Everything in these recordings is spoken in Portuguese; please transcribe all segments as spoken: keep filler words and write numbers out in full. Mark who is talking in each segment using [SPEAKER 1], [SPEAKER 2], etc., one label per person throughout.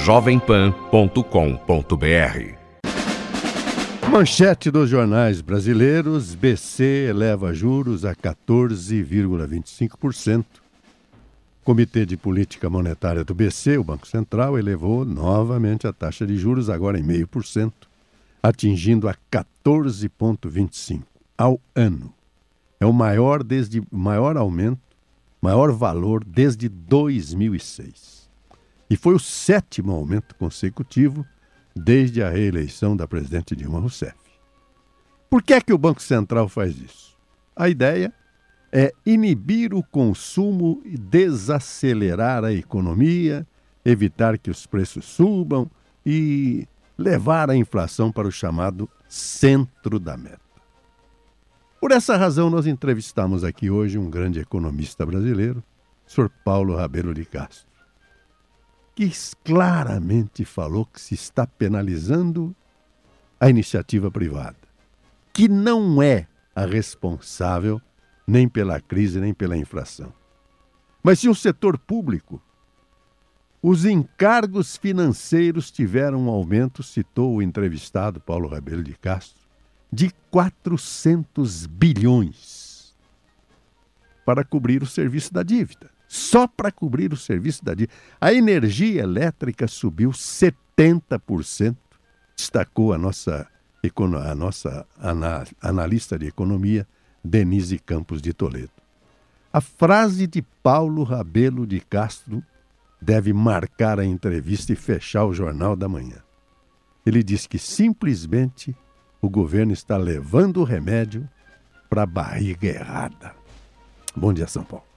[SPEAKER 1] jovem pan ponto com ponto br.
[SPEAKER 2] Manchete dos jornais brasileiros: B C eleva juros a quatorze vírgula vinte e cinco por cento. Comitê de Política Monetária do B C, o Banco Central, elevou novamente a taxa de juros, agora em zero vírgula cinco por cento, atingindo a quatorze vírgula vinte e cinco por cento ao ano. É o maior, desde, maior aumento, maior valor desde dois mil e seis. E foi o sétimo aumento consecutivo desde a reeleição da presidente Dilma Rousseff. Por que é que o Banco Central faz isso? A ideia é inibir o consumo e desacelerar a economia, evitar que os preços subam e levar a inflação para o chamado centro da meta. Por essa razão, nós entrevistamos aqui hoje um grande economista brasileiro, o senhor Paulo Rabelo de Castro, que claramente falou que se está penalizando a iniciativa privada, que não é a responsável nem pela crise, nem pela inflação. Mas se o setor público, os encargos financeiros tiveram um aumento, citou o entrevistado Paulo Rabelo de Castro, de quatrocentos bilhões para cobrir o serviço da dívida. Só para cobrir o serviço da dívida. A energia elétrica subiu setenta por cento, destacou a nossa, a nossa analista de economia, Denise Campos de Toledo. A frase de Paulo Rabelo de Castro deve marcar a entrevista e fechar o Jornal da Manhã. Ele diz que simplesmente o governo está levando o remédio para a barriga errada. Bom dia, São Paulo.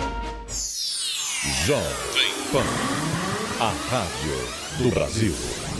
[SPEAKER 1] Jovem Pan, a rádio do Brasil.